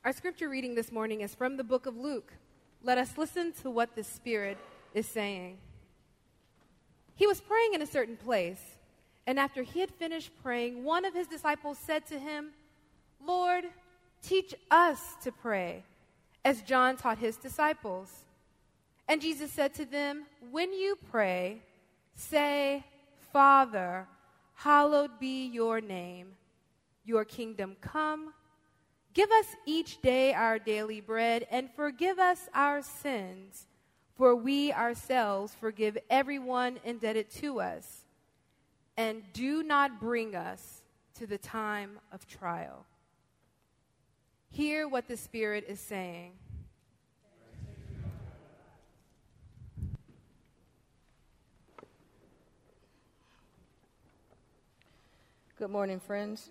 Our scripture reading this morning is from the book of Luke. Let us listen to what the Spirit is saying. He was praying in a certain place, and after he had finished praying, one of his disciples said to him, "Lord, teach us to pray, as John taught his disciples." And Jesus said to them, "When you pray, say, 'Father, hallowed be your name. Your kingdom come. Give us each day our daily bread, and forgive us our sins, for we ourselves forgive everyone indebted to us. And do not bring us to the time of trial." Hear what the Spirit is saying. Good morning, friends.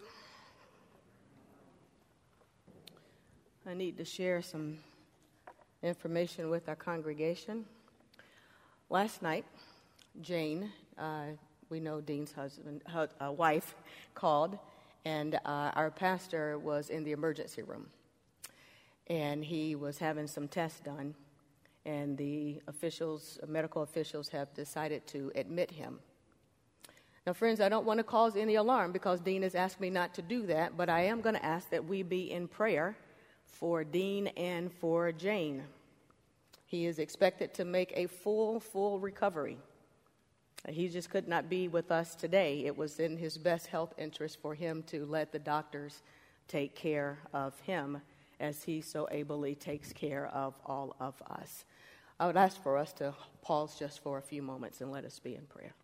I need to share some information with our congregation. Last night, Jane, we know Dean's wife, called, and our pastor was in the emergency room. And he was having some tests done, and the medical officials have decided to admit him. Now, friends, I don't want to cause any alarm because Dean has asked me not to do that, but I am going to ask that we be in prayer for Dean and for Jane. He is expected to make a full recovery. He just could not be with us today. It was in his best health interest for him to let the doctors take care of him as he so ably takes care of all of us. I would ask for us to pause just for a few moments and let us be in prayer.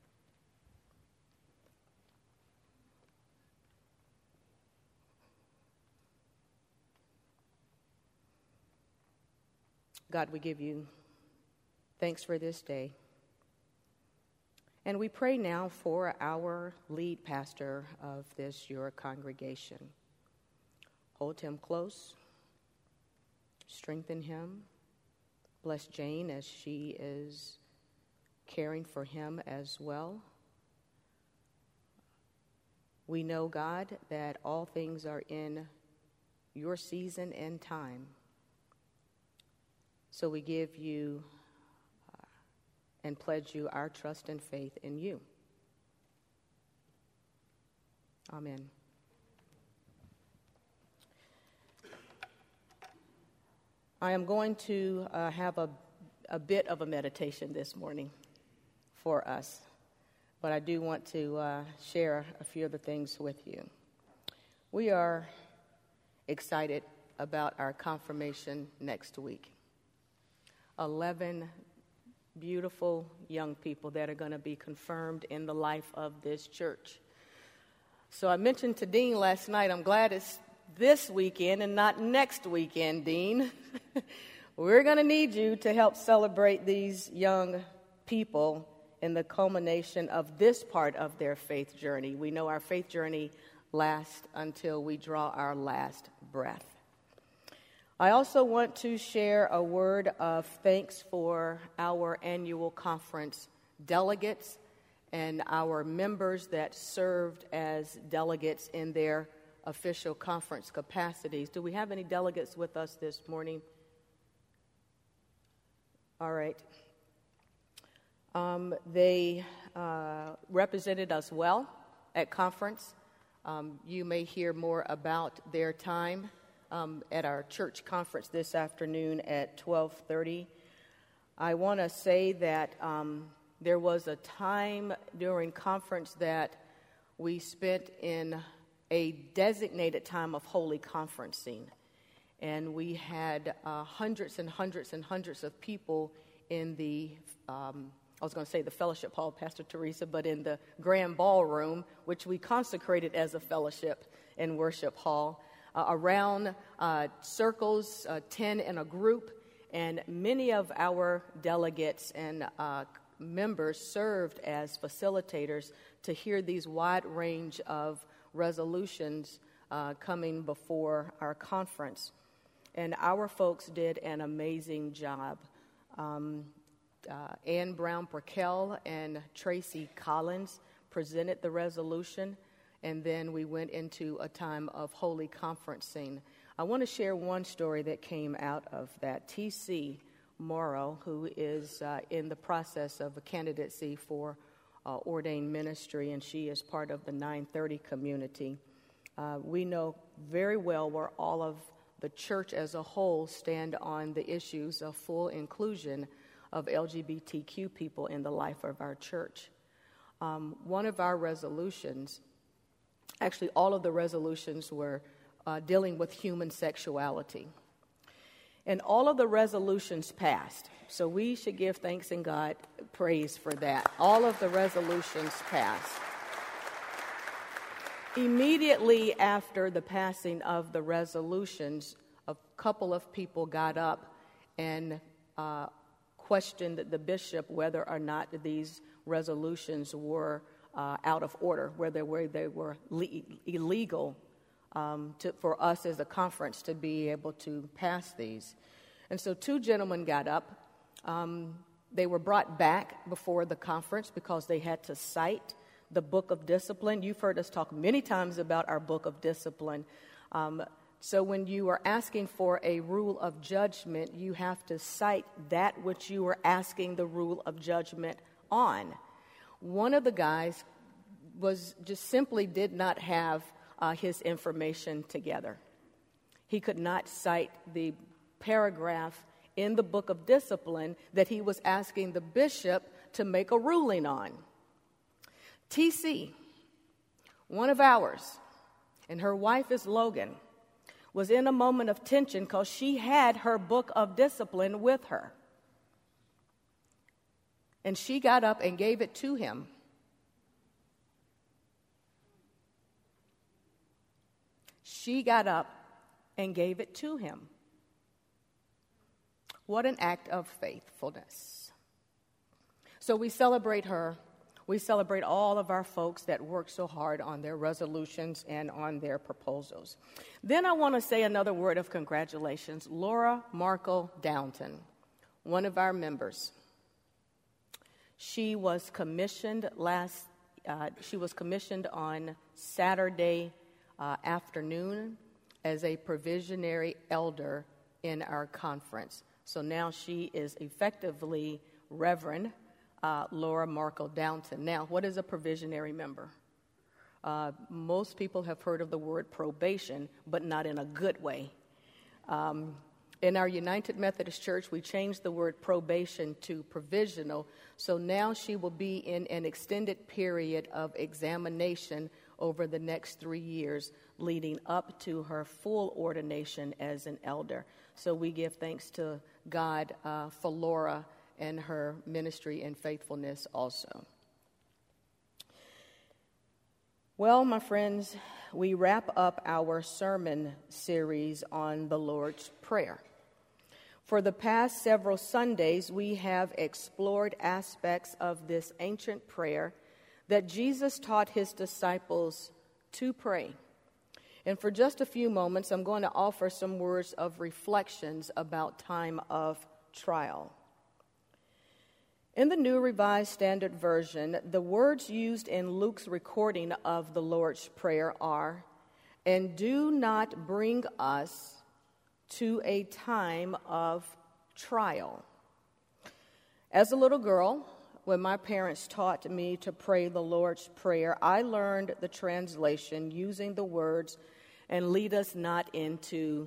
God, we give you thanks for this day. And we pray now for our lead pastor of this, your congregation. Hold him close. Strengthen him. Bless Jane as she is caring for him as well. We know, God, that all things are in your season and time. So we give you and pledge you our trust and faith in you. Amen. I am going to have a bit of a meditation this morning for us, but I do want to share a few of the things with you. We are excited about our confirmation next week. 11 beautiful young people that are going to be confirmed in the life of this church. So I mentioned to Dean last night, I'm glad it's this weekend and not next weekend, Dean. We're going to need you to help celebrate these young people in the culmination of this part of their faith journey. We know our faith journey lasts until we draw our last breath. I also want to share a word of thanks for our annual conference delegates and our members that served as delegates in their official conference capacities. Do we have any delegates with us this morning? All right. They represented us well at conference. You may hear more about their time at our church conference this afternoon at 12:30. I want to say that there was a time during conference that we spent in a designated time of holy conferencing, and we had hundreds and hundreds and hundreds of people in the the fellowship hall, Pastor Teresa, but in the grand ballroom, which we consecrated as a fellowship and worship hall. Around circles, 10 in a group, and many of our delegates and members served as facilitators to hear these wide range of resolutions coming before our conference. And our folks did an amazing job. Ann Brown Perkel and Tracy Collins presented the resolution, and then we went into a time of holy conferencing. I want to share one story that came out of that. T.C. Morrow, who is in the process of a candidacy for ordained ministry, and she is part of the 930 community. We know very well where all of the church as a whole stand on the issues of full inclusion of LGBTQ people in the life of our church. One of our resolutions, actually all of the resolutions were dealing with human sexuality. And all of the resolutions passed. So we should give thanks and God praise for that. All of the resolutions passed. Immediately after the passing of the resolutions, a couple of people got up and questioned the bishop whether or not these resolutions were out of order, whether they were illegal for us as a conference to be able to pass these. And so two gentlemen got up. They were brought back before the conference because they had to cite the Book of Discipline. You've heard us talk many times about our Book of Discipline. So when you are asking for a rule of judgment, you have to cite that which you are asking the rule of judgment on. One of the guys simply did not have his information together. He could not cite the paragraph in the Book of Discipline that he was asking the bishop to make a ruling on. TC, one of ours, and her wife is Logan, was in a moment of tension because she had her Book of Discipline with her. And she got up and gave it to him. She got up and gave it to him. What an act of faithfulness. So we celebrate her. We celebrate all of our folks that work so hard on their resolutions and on their proposals. Then I want to say another word of congratulations. Laura Markle Downton, one of our members. She was commissioned on Saturday afternoon as a provisionary elder in our conference. So now she is effectively Reverend Laura Markle Downton. Now, what is a provisionary member? Most people have heard of the word probation, but not in a good way. In our United Methodist Church, we changed the word probation to provisional, so now she will be in an extended period of examination over the next 3 years, leading up to her full ordination as an elder. So we give thanks to God for Laura and her ministry and faithfulness also. Well, my friends, we wrap up our sermon series on the Lord's Prayer. For the past several Sundays, we have explored aspects of this ancient prayer that Jesus taught his disciples to pray. And for just a few moments, I'm going to offer some words of reflections about time of trial. In the New Revised Standard Version, the words used in Luke's recording of the Lord's Prayer are, "And do not bring us to a time of trial." As a little girl, when my parents taught me to pray the Lord's Prayer, I learned the translation using the words, "and lead us not into."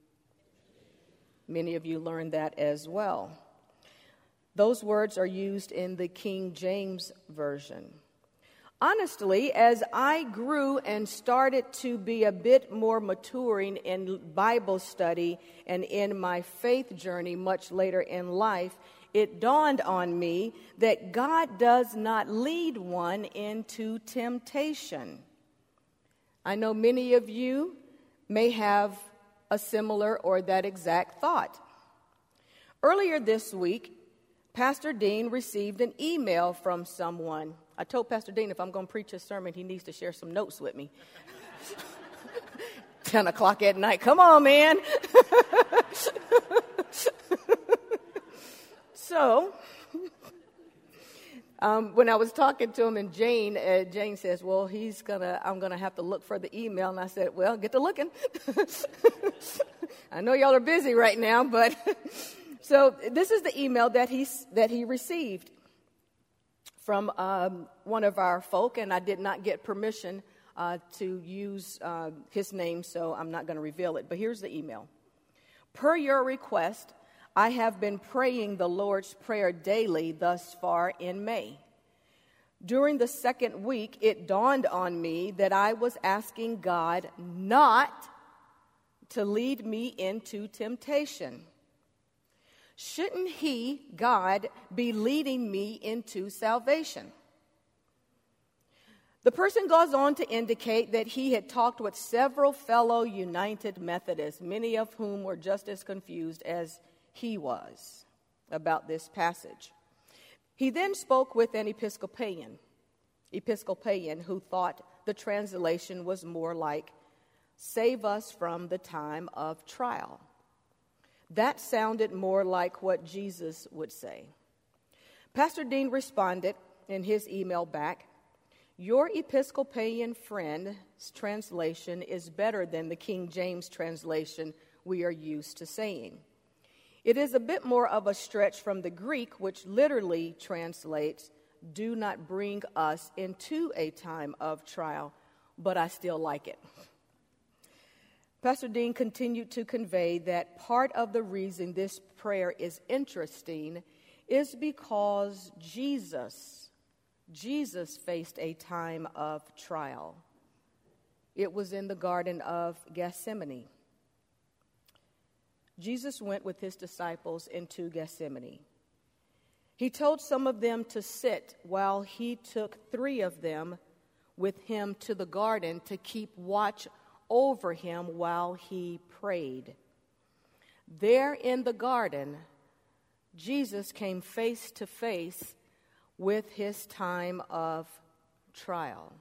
Many of you learned that as well. Those words are used in the King James Version. Honestly, as I grew and started to be a bit more maturing in Bible study and in my faith journey much later in life, it dawned on me that God does not lead one into temptation. I know many of you may have a similar or that exact thought. Earlier this week, Pastor Dean received an email from someone. I told Pastor Dean if I'm going to preach his sermon, he needs to share some notes with me. 10 o'clock at night. Come on, man. So, When I was talking to him, and Jane says, well, I'm going to have to look for the email. And I said, well, get to looking. I know y'all are busy right now, but so this is the email that he received from one of our folk, and I did not get permission to use his name, so I'm not going to reveal it. But here's the email. Per your request, I have been praying the Lord's Prayer daily thus far in May. During the second week, it dawned on me that I was asking God not to lead me into temptation. Shouldn't He, God, be leading me into salvation? The person goes on to indicate that he had talked with several fellow United Methodists, many of whom were just as confused as he was about this passage. He then spoke with an Episcopalian who thought the translation was more like, save us from the time of trial. That sounded more like what Jesus would say. Pastor Dean responded in his email back, your Episcopalian friend's translation is better than the King James translation we are used to saying. It is a bit more of a stretch from the Greek, which literally translates, do not bring us into a time of trial, but I still like it. Pastor Dean continued to convey that part of the reason this prayer is interesting is because Jesus faced a time of trial. It was in the Garden of Gethsemane. Jesus went with his disciples into Gethsemane. He told some of them to sit while he took 3 of them with him to the garden to keep watch over him while he prayed. There in the garden, Jesus came face to face with his time of trial.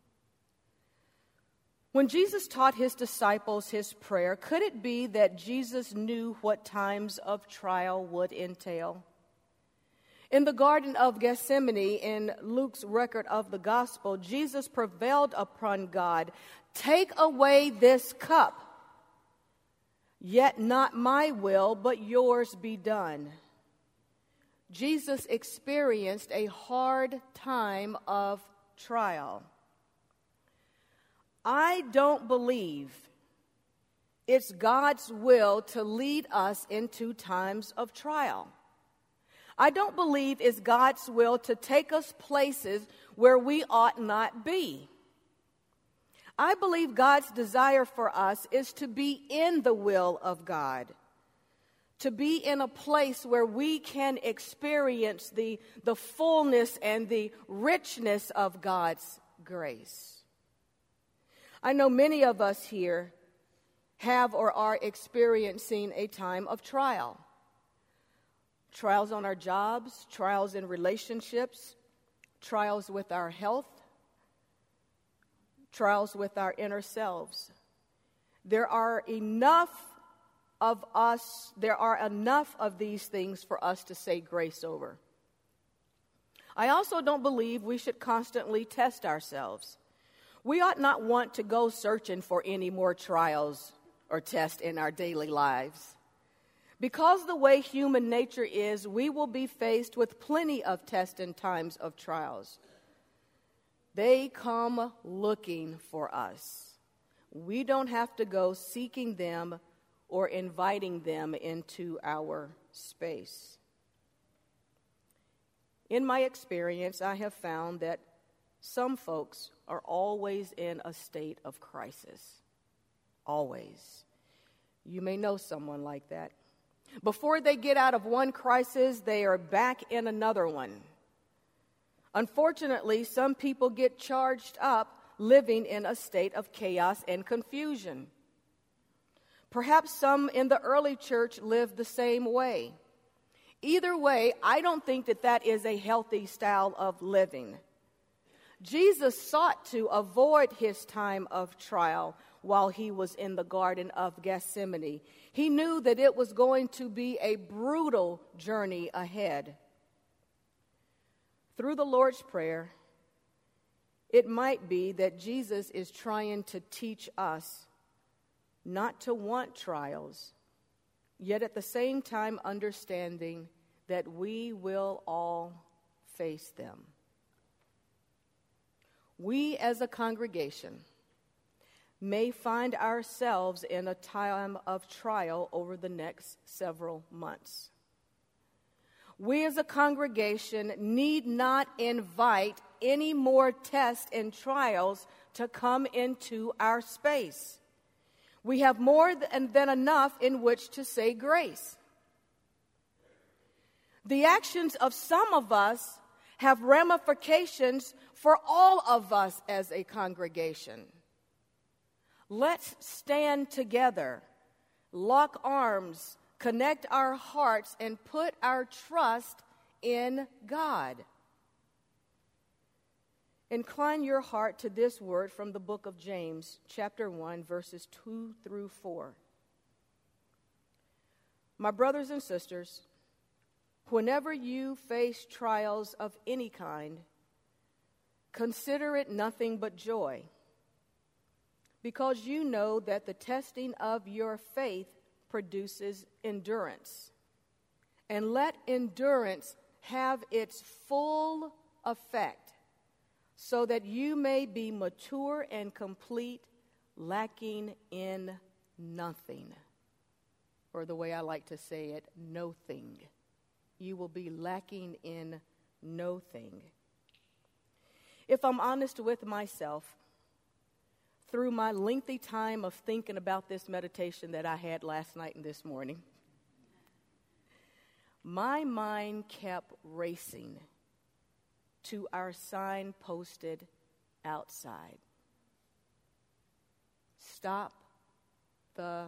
When Jesus taught his disciples his prayer, could it be that Jesus knew what times of trial would entail? In the Garden of Gethsemane, in Luke's record of the gospel, Jesus prevailed upon God, take away this cup, yet not my will, but yours be done. Jesus experienced a hard time of trial. I don't believe it's God's will to lead us into times of trial. I don't believe it's God's will to take us places where we ought not be. I believe God's desire for us is to be in the will of God, to be in a place where we can experience the fullness and the richness of God's grace. I know many of us here have or are experiencing a time of trial. Trials on our jobs, trials in relationships, trials with our health, trials with our inner selves. There are enough of these things for us to say grace over. I also don't believe we should constantly test ourselves. We ought not want to go searching for any more trials or tests in our daily lives. Because the way human nature is, we will be faced with plenty of tests and times of trials. They come looking for us. We don't have to go seeking them or inviting them into our space. In my experience, I have found that some folks are always in a state of crisis. Always. You may know someone like that. Before they get out of one crisis, they are back in another one. Unfortunately, some people get charged up living in a state of chaos and confusion. Perhaps some in the early church lived the same way. Either way, I don't think that is a healthy style of living. Jesus sought to avoid his time of trial while he was in the Garden of Gethsemane. He knew that it was going to be a brutal journey ahead. through the Lord's Prayer, it might be that Jesus is trying to teach us not to want trials, yet at the same time understanding that we will all face them. We as a congregation may find ourselves in a time of trial over the next several months. We as a congregation need not invite any more tests and trials to come into our space. We have more than enough in which to say grace. The actions of some of us have ramifications for all of us as a congregation. Let's stand together, lock arms, connect our hearts, and put our trust in God. Incline your heart to this word from the book of James, chapter 1, verses 2 through 4. My brothers and sisters, whenever you face trials of any kind, consider it nothing but joy, because you know that the testing of your faith produces endurance. And let endurance have its full effect, so that you may be mature and complete, lacking in nothing. Or the way I like to say it, no thing. You will be lacking in no thing. If I'm honest with myself, through my lengthy time of thinking about this meditation that I had last night and this morning, my mind kept racing to our sign posted outside. Stop the...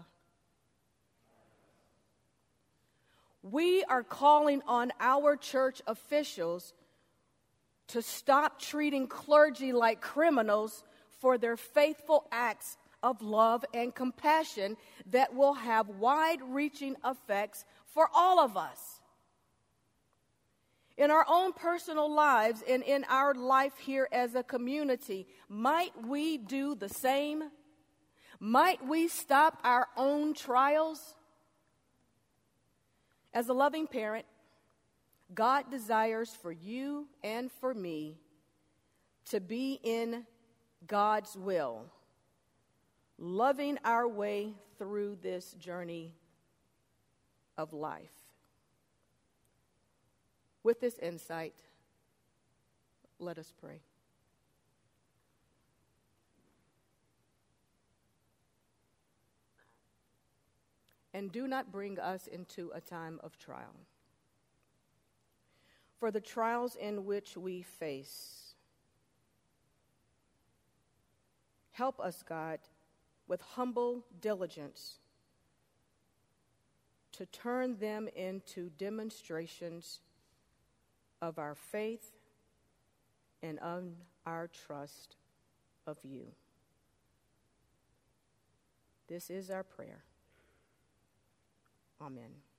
We are calling on our church officials to stop treating clergy like criminals for their faithful acts of love and compassion that will have wide-reaching effects for all of us. In our own personal lives and in our life here as a community, might we do the same? Might we stop our own trials? As a loving parent, God desires for you and for me to be in God's will, loving our way through this journey of life. With this insight, let us pray. And do not bring us into a time of trial. For the trials in which we face, help us, God, with humble diligence to turn them into demonstrations of our faith and of our trust of you. This is our prayer. Amen.